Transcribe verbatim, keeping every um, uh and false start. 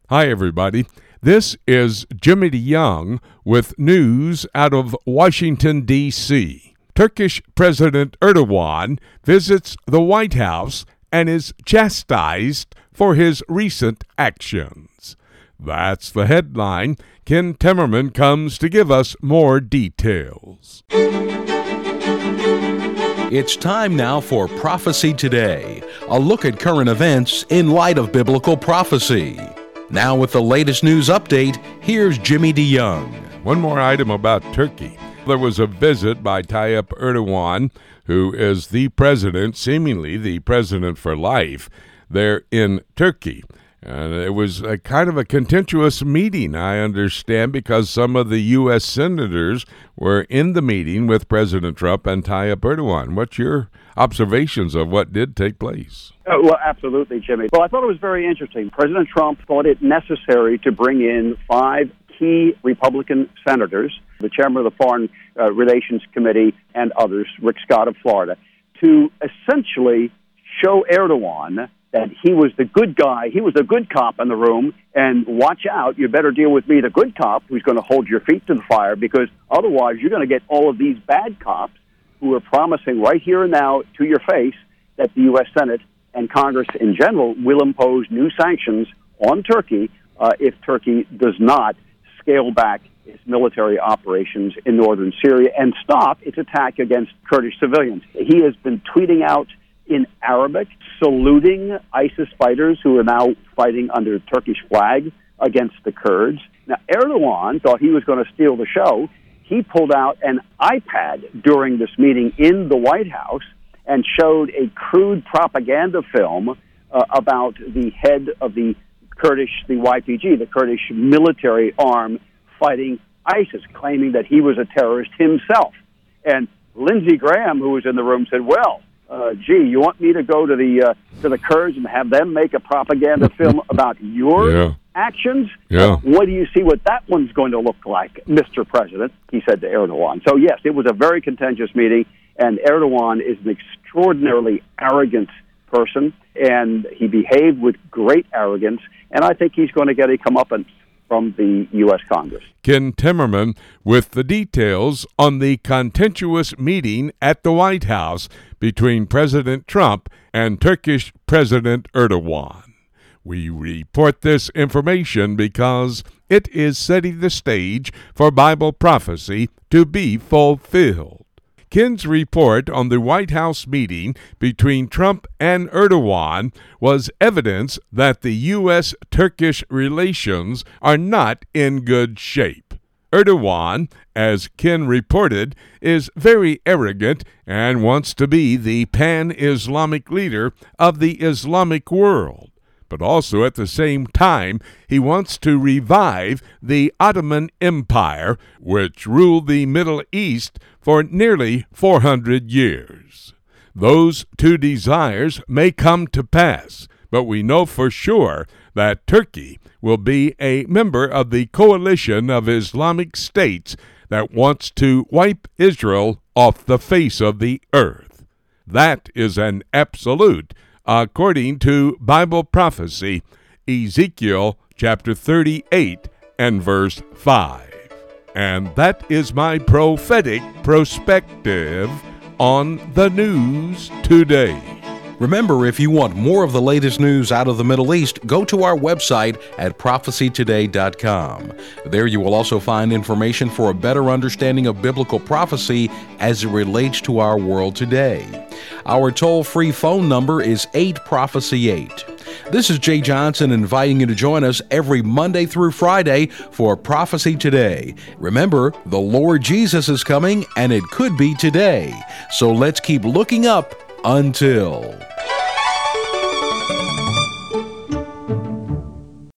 Hi, everybody. This is Jimmy DeYoung with news out of Washington, D C Turkish President Erdogan visits the White House and is chastised for his recent actions. That's the headline. Ken Timmerman comes to give us more details. It's time now for Prophecy Today, a look at current events in light of biblical prophecy. Now with the latest news update, here's Jimmy DeYoung. One more item about Turkey. There was a visit by Tayyip Erdogan, who is the president, seemingly the president for life, there in Turkey. And it was a kind of a contentious meeting, I understand, because some of the U S senators were in the meeting with President Trump and Tayyip Erdogan. What's your observations of what did take place? Uh, well, absolutely, Jimmy. Well, I thought it was very interesting. President Trump thought it necessary to bring in five key Republican senators, the chairman of the Foreign uh, Relations Committee and others, Rick Scott of Florida, to essentially show Erdogan that he was the good guy, he was the good cop in the room, and watch out, you better deal with me, the good cop, who's going to hold your feet to the fire, because otherwise you're going to get all of these bad cops who are promising right here and now to your face that the U S Senate and Congress in general will impose new sanctions on Turkey uh, if Turkey does not scale back its military operations in northern Syria and stop its attack against Kurdish civilians. He has been tweeting out in Arabic, saluting ISIS fighters who are now fighting under Turkish flag against the Kurds. Now, Erdogan thought he was going to steal the show. He pulled out an iPad during this meeting in the White House and showed a crude propaganda film uh, about the head of the Kurdish, the Y P G, the Kurdish military arm fighting ISIS, claiming that he was a terrorist himself. And Lindsey Graham, who was in the room, said, well, Uh, gee, you want me to go to the uh, to the Kurds and have them make a propaganda film about your yeah. actions? Yeah. Uh, what do you see what that one's going to look like, Mister President? He said to Erdogan. So, yes, it was a very contentious meeting, and Erdogan is an extraordinarily arrogant person, and he behaved with great arrogance, and I think he's going to get a comeuppance from the U S Congress. Ken Timmerman with the details on the contentious meeting at the White House between President Trump and Turkish President Erdogan. We report this information because it is setting the stage for Bible prophecy to be fulfilled. Ken's report on the White House meeting between Trump and Erdogan was evidence that the U S Turkish relations are not in good shape. Erdogan, as Ken reported, is very arrogant and wants to be the pan-Islamic leader of the Islamic world. But also at the same time, he wants to revive the Ottoman Empire, which ruled the Middle East for nearly four hundred years. Those two desires may come to pass, but we know for sure that Turkey will be a member of the coalition of Islamic states that wants to wipe Israel off the face of the earth. That is an absolute, according to Bible prophecy, Ezekiel chapter thirty-eight and verse five. And that is my prophetic perspective on the news today. Remember, if you want more of the latest news out of the Middle East, go to our website at prophecy today dot com. There you will also find information for a better understanding of biblical prophecy as it relates to our world today. Our toll-free phone number is eight prophecy eight. This is Jay Johnson inviting you to join us every Monday through Friday for Prophecy Today. Remember, the Lord Jesus is coming, and it could be today. So let's keep looking up until...